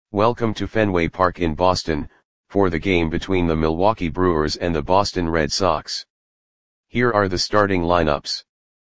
Welcome to Fenway Park in Boston, for the game between the Milwaukee Brewers and the Boston Red Sox. Here are the starting lineups.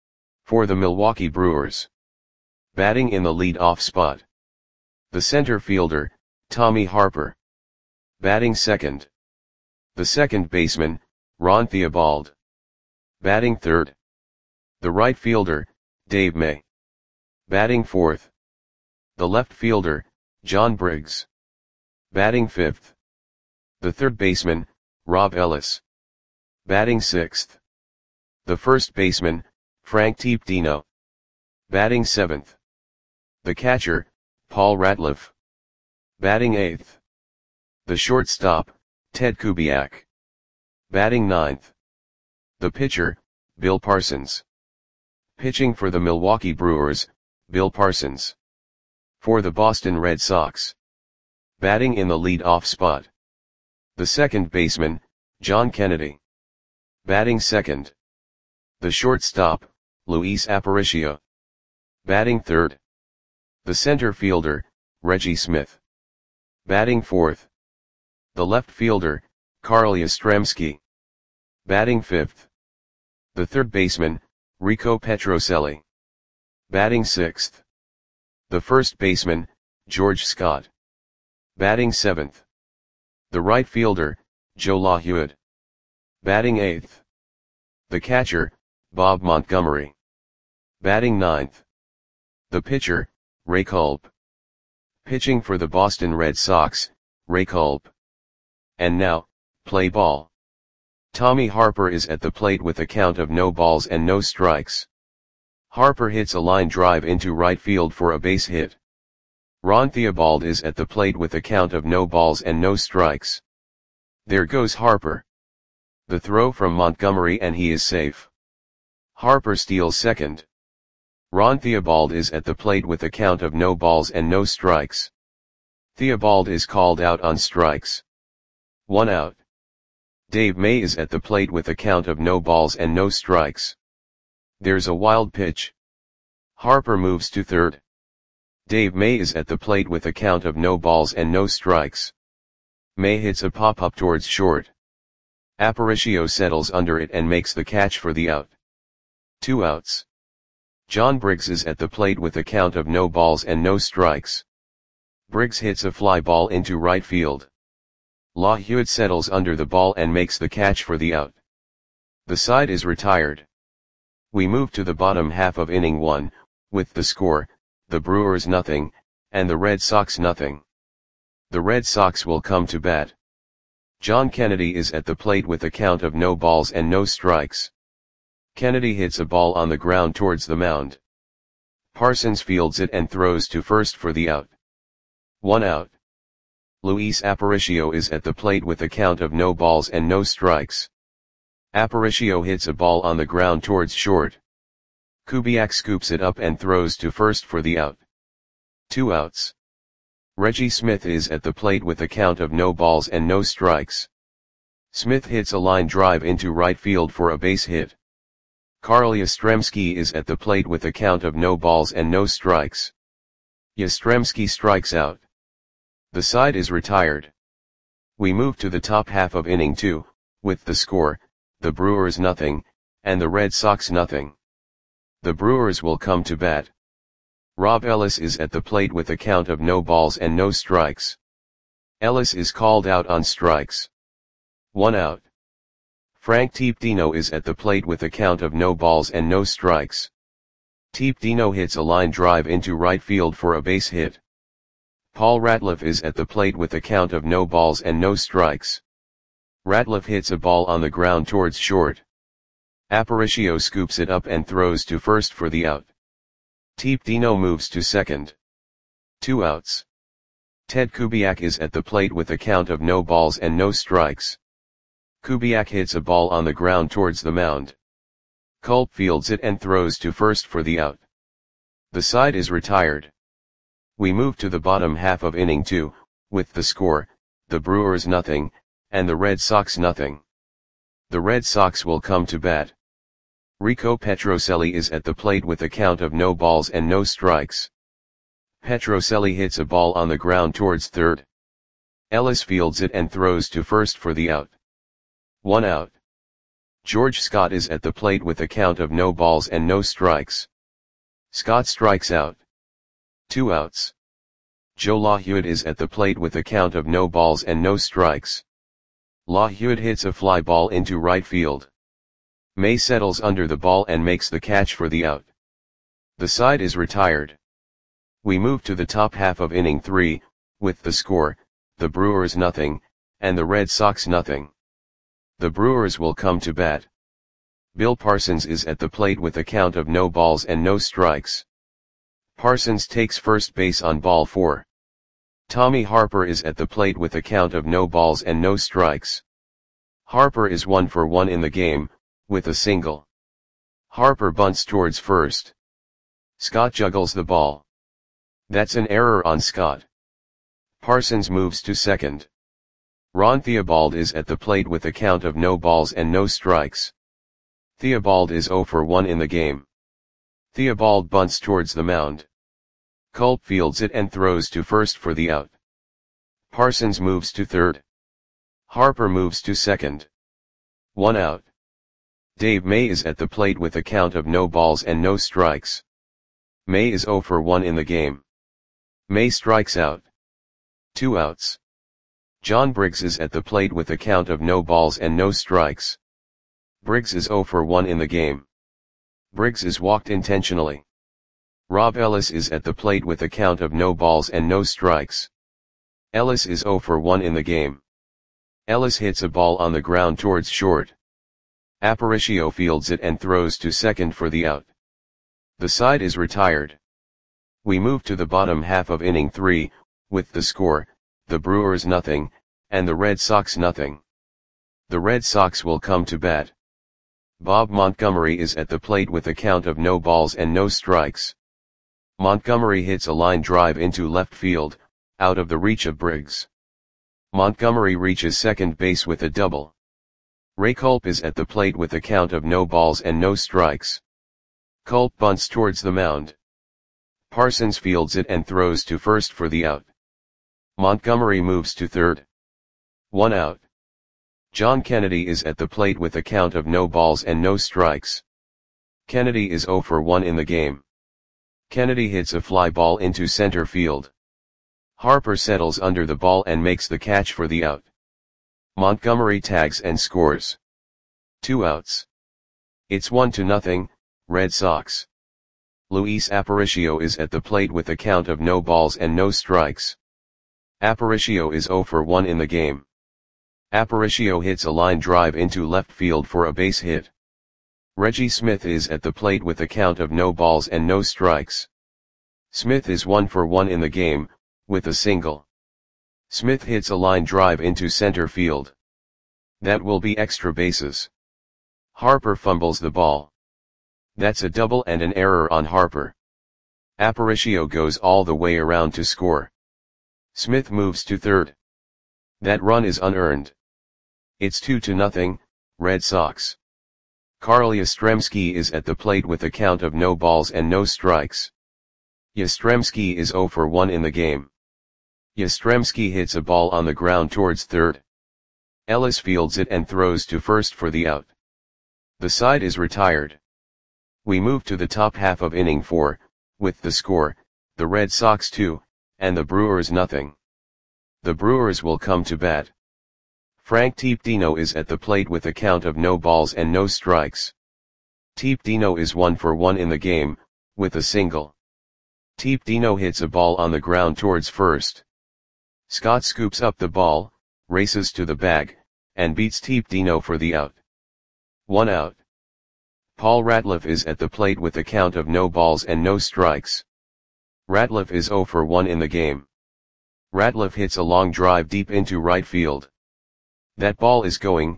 For the Milwaukee Brewers. Batting in the lead-off spot. The center fielder, Tommy Harper. Batting second. The second baseman, Ron Theobald. Batting third. The right fielder, Dave May. Batting fourth. The left fielder, John Briggs. Batting fifth. The third baseman, Rob Ellis. Batting sixth. The first baseman, Frank Tepedino. Batting seventh. The catcher, Paul Ratliff. Batting eighth. The shortstop, Ted Kubiak. Batting ninth. The pitcher, Bill Parsons. Pitching for the Milwaukee Brewers, Bill Parsons. For the Boston Red Sox. Batting in the lead-off spot. The second baseman, John Kennedy. Batting second. The shortstop, Luis Aparicio. Batting third. The center fielder, Reggie Smith. Batting fourth. The left fielder, Carl Yastrzemski. Batting fifth. The third baseman, Rico Petrocelli. Batting sixth. The first baseman, George Scott. Batting seventh. The right fielder, Joe LaHuyd. Batting eighth. The catcher, Bob Montgomery. Batting ninth. The pitcher, Ray Culp. Pitching for the Boston Red Sox, Ray Culp. And now, play ball. Tommy Harper is at the plate with a count of no balls and no strikes. Harper hits a line drive into right field for a base hit. Ron Theobald is at the plate with a count of no balls and no strikes. There goes Harper. The throw from Montgomery and he is safe. Harper steals second. Ron Theobald is at the plate with a count of no balls and no strikes. Theobald is called out on strikes. 1 out. Dave May is at the plate with a count of no balls and no strikes. There's a wild pitch. Harper moves to third. Dave May is at the plate with a count of no balls and no strikes. May hits a pop-up towards short. Aparicio settles under it and makes the catch for the out. 2 outs. John Briggs is at the plate with a count of no balls and no strikes. Briggs hits a fly ball into right field. LaHuyd settles under the ball and makes the catch for the out. The side is retired. We move to the bottom half of inning 1, with the score, the Brewers nothing, and the Red Sox nothing. The Red Sox will come to bat. John Kennedy is at the plate with a count of no balls and no strikes. Kennedy hits a ball on the ground towards the mound. Parsons fields it and throws to first for the out. 1 out. Luis Aparicio is at the plate with a count of no balls and no strikes. Aparicio hits a ball on the ground towards short. Kubiak scoops it up and throws to first for the out. 2 outs. Reggie Smith is at the plate with a count of no balls and no strikes. Smith hits a line drive into right field for a base hit. Carl Yastrzemski is at the plate with a count of no balls and no strikes. Yastrzemski strikes out. The side is retired. We move to the top half of inning 2, with the score, the Brewers nothing, and the Red Sox nothing. The Brewers will come to bat. Rob Ellis is at the plate with a count of no balls and no strikes. Ellis is called out on strikes. 1 out. Frank Tepedino is at the plate with a count of no balls and no strikes. Tepedino hits a line drive into right field for a base hit. Paul Ratliff is at the plate with a count of no balls and no strikes. Ratliff hits a ball on the ground towards short. Aparicio scoops it up and throws to first for the out. Tepedino moves to second. 2 outs. Ted Kubiak is at the plate with a count of no balls and no strikes. Kubiak hits a ball on the ground towards the mound. Culp fields it and throws to first for the out. The side is retired. We move to the bottom half of inning 2, with the score, the Brewers nothing, and the Red Sox nothing. The Red Sox will come to bat. Rico Petrocelli is at the plate with a count of no balls and no strikes. Petrocelli hits a ball on the ground towards third. Ellis fields it and throws to first for the out. 1 out. George Scott is at the plate with a count of no balls and no strikes. Scott strikes out. 2 outs. Joe LaHewitt is at the plate with a count of no balls and no strikes. LaHewitt hits a fly ball into right field. May settles under the ball and makes the catch for the out. The side is retired. We move to the top half of inning 3, with the score, the Brewers nothing, and the Red Sox nothing. The Brewers will come to bat. Bill Parsons is at the plate with a count of no balls and no strikes. Parsons takes first base on ball 4. Tommy Harper is at the plate with a count of no balls and no strikes. Harper is 1 for 1 in the game, with a single. Harper bunts towards first. Scott juggles the ball. That's an error on Scott. Parsons moves to second. Ron Theobald is at the plate with a count of no balls and no strikes. Theobald is 0 for 1 in the game. Theobald bunts towards the mound. Culp fields it and throws to first for the out. Parsons moves to third. Harper moves to second. 1 out. Dave May is at the plate with a count of no balls and no strikes. May is 0 for 1 in the game. May strikes out. 2 outs. John Briggs is at the plate with a count of no balls and no strikes. Briggs is 0 for 1 in the game. Briggs is walked intentionally. Rob Ellis is at the plate with a count of no balls and no strikes. Ellis is 0 for 1 in the game. Ellis hits a ball on the ground towards short. Aparicio fields it and throws to second for the out. The side is retired. We move to the bottom half of inning 3, with the score, the Brewers nothing, and the Red Sox nothing. The Red Sox will come to bat. Bob Montgomery is at the plate with a count of no balls and no strikes. Montgomery hits a line drive into left field, out of the reach of Briggs. Montgomery reaches second base with a double. Ray Culp is at the plate with a count of no balls and no strikes. Culp bunts towards the mound. Parsons fields it and throws to first for the out. Montgomery moves to third. 1 out. John Kennedy is at the plate with a count of no balls and no strikes. Kennedy is 0 for 1 in the game. Kennedy hits a fly ball into center field. Harper settles under the ball and makes the catch for the out. Montgomery tags and scores. 2 outs. It's 1-0, Red Sox. Luis Aparicio is at the plate with a count of no balls and no strikes. Aparicio is 0 for 1 in the game. Aparicio hits a line drive into left field for a base hit. Reggie Smith is at the plate with a count of no balls and no strikes. Smith is 1 for 1 in the game, with a single. Smith hits a line drive into center field. That will be extra bases. Harper fumbles the ball. That's a double and an error on Harper. Aparicio goes all the way around to score. Smith moves to third. That run is unearned. It's 2-0, Red Sox. Carl Yastrzemski is at the plate with a count of no balls and no strikes. Yastrzemski is 0 for 1 in the game. Yastrzemski hits a ball on the ground towards third. Ellis fields it and throws to first for the out. The side is retired. We move to the top half of inning 4, with the score, the Red Sox 2, and the Brewers nothing. The Brewers will come to bat. Frank Teepdino is at the plate with a count of no balls and no strikes. Teepdino is 1 for 1 in the game, with a single. Teepdino hits a ball on the ground towards first. Scott scoops up the ball, races to the bag, and beats Teepdino for the out. 1 out. Paul Ratliff is at the plate with a count of no balls and no strikes. Ratliff is 0 for 1 in the game. Ratliff hits a long drive deep into right field. That ball is gone.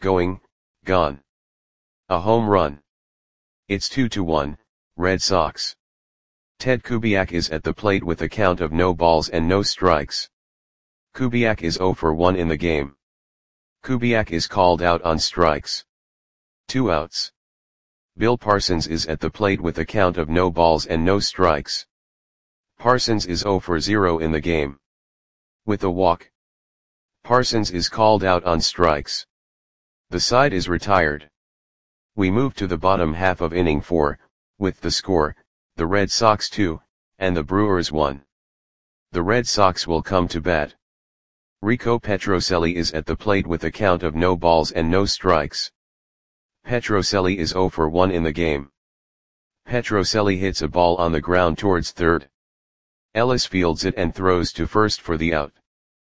A home run. It's 2-1, Red Sox. Ted Kubiak is at the plate with a count of no balls and no strikes. Kubiak is 0 for 1 in the game. Kubiak is called out on strikes. 2 outs. Bill Parsons is at the plate with a count of no balls and no strikes. Parsons is 0 for 0 in the game. With a walk, Parsons is called out on strikes. The side is retired. We move to the bottom half of inning 4, with the score, the Red Sox 2, and the Brewers 1. The Red Sox will come to bat. Rico Petrocelli is at the plate with a count of no balls and no strikes. Petrocelli is 0 for 1 in the game. Petrocelli hits a ball on the ground towards third. Ellis fields it and throws to first for the out.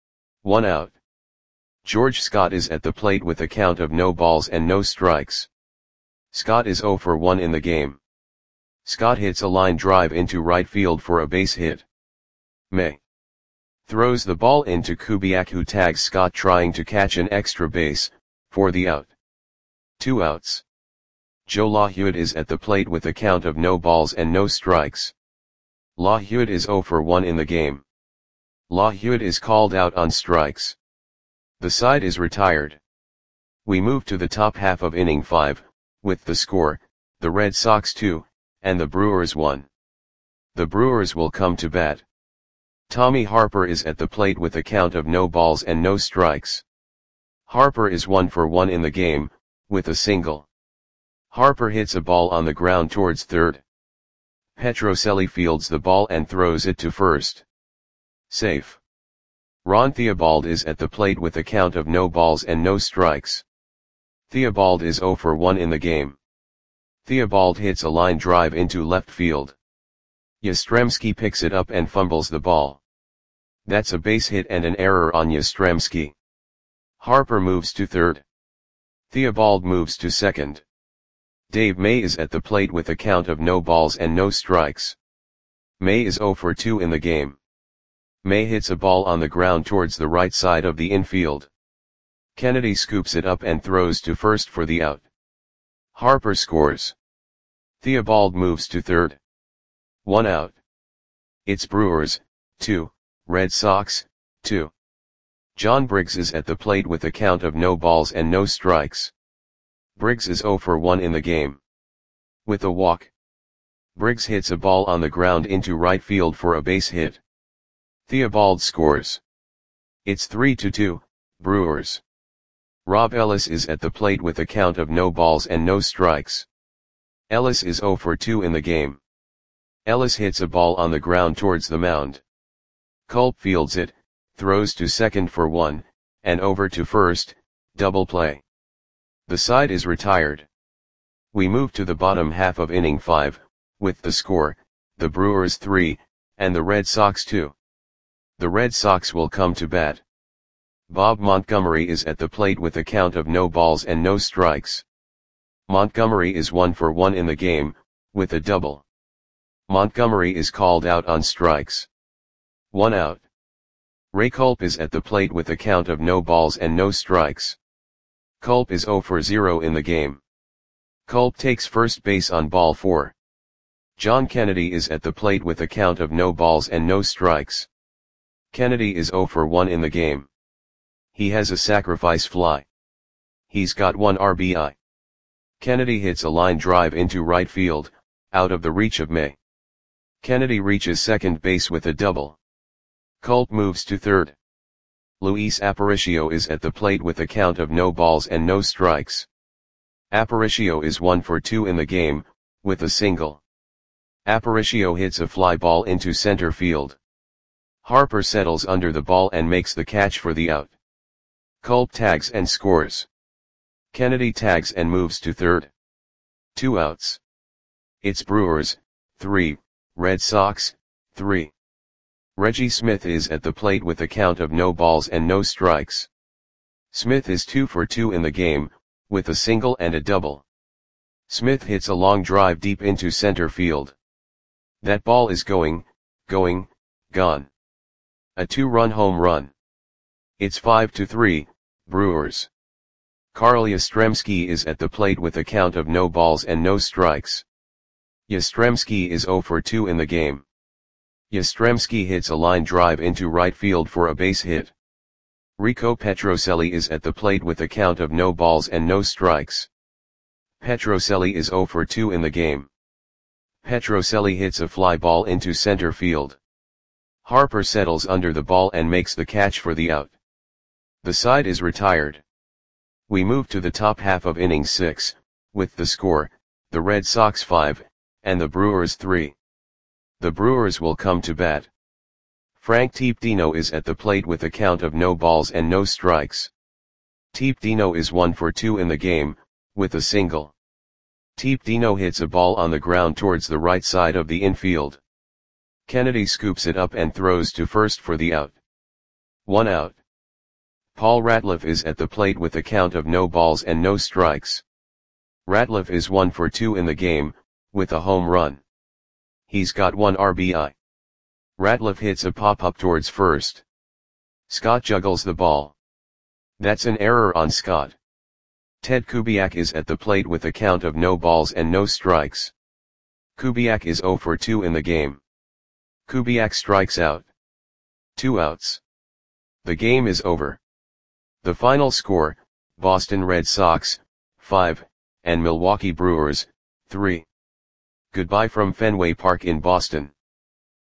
1 out. George Scott is at the plate with a count of no balls and no strikes. Scott is 0 for 1 in the game. Scott hits a line drive into right field for a base hit. May throws the ball into Kubiak, who tags Scott trying to catch an extra base, for the out. 2 outs. Joe LaHewitt is at the plate with a count of no balls and no strikes. LaHewitt is 0 for 1 in the game. LaHewitt is called out on strikes. The side is retired. We move to the top half of inning 5, with the score, the Red Sox 2, and the Brewers 1. The Brewers will come to bat. Tommy Harper is at the plate with a count of no balls and no strikes. Harper is 1 for 1 in the game, with a single. Harper hits a ball on the ground towards third. Petrocelli fields the ball and throws it to first. Safe. Ron Theobald is at the plate with a count of no balls and no strikes. Theobald is 0 for 1 in the game. Theobald hits a line drive into left field. Yastrzemski picks it up and fumbles the ball. That's a base hit and an error on Yastrzemski. Harper moves to third. Theobald moves to second. Dave May is at the plate with a count of no balls and no strikes. May is 0 for 2 in the game. May hits a ball on the ground towards the right side of the infield. Kennedy scoops it up and throws to first for the out. Harper scores. Theobald moves to third. 1 out. It's Brewers 2, Red Sox 2. John Briggs is at the plate with a count of no balls and no strikes. Briggs is 0 for 1 in the game. With a walk, Briggs hits a ball on the ground into right field for a base hit. Theobald scores. It's 3-2, Brewers. Rob Ellis is at the plate with a count of no balls and no strikes. Ellis is 0 for 2 in the game. Ellis hits a ball on the ground towards the mound. Culp fields it, throws to second for 1, and over to first, double play. The side is retired. We move to the bottom half of inning 5, with the score, the Brewers 3, and the Red Sox 2. The Red Sox will come to bat. Bob Montgomery is at the plate with a count of no balls and no strikes. Montgomery is 1 for 1 in the game, with a double. Montgomery is called out on strikes. 1 out. Ray Culp is at the plate with a count of no balls and no strikes. Culp is 0 for 0 in the game. Culp takes first base on ball 4. John Kennedy is at the plate with a count of no balls and no strikes. Kennedy is 0 for 1 in the game. He has a sacrifice fly. He's got 1 RBI. Kennedy hits a line drive into right field, out of the reach of May. Kennedy reaches second base with a double. Culp moves to third. Luis Aparicio is at the plate with a count of no balls and no strikes. Aparicio is 1 for 2 in the game, with a single. Aparicio hits a fly ball into center field. Harper settles under the ball and makes the catch for the out. Culp tags and scores. Kennedy tags and moves to third. 2 outs. It's Brewers 3, Red Sox 3. Reggie Smith is at the plate with a count of no balls and no strikes. Smith is 2 for 2 in the game, with a single and a double. Smith hits a long drive deep into center field. That ball is gone. A 2-run home run. It's 5-3, Brewers. Carl Yastrzemski is at the plate with a count of no balls and no strikes. Yastrzemski is 0 for 2 in the game. Yastrzemski hits a line drive into right field for a base hit. Rico Petrocelli is at the plate with a count of no balls and no strikes. Petrocelli is 0 for 2 in the game. Petrocelli hits a fly ball into center field. Harper settles under the ball and makes the catch for the out. The side is retired. We move to the top half of inning 6, with the score, the Red Sox 5, and the Brewers 3. The Brewers will come to bat. Frank Teepdino is at the plate with a count of no balls and no strikes. Teepdino is 1 for 2 in the game, with a single. Teepdino hits a ball on the ground towards the right side of the infield. Kennedy scoops it up and throws to first for the out. 1 out. Paul Ratliff is at the plate with a count of no balls and no strikes. Ratliff is 1 for 2 in the game, with a home run. He's got 1 RBI. Ratliff hits a pop-up towards first. Scott juggles the ball. That's an error on Scott. Ted Kubiak is at the plate with a count of no balls and no strikes. Kubiak is 0 for 2 in the game. Kubiak strikes out. 2 outs. The game is over. The final score, Boston Red Sox, 5, and Milwaukee Brewers, 3. Goodbye from Fenway Park in Boston.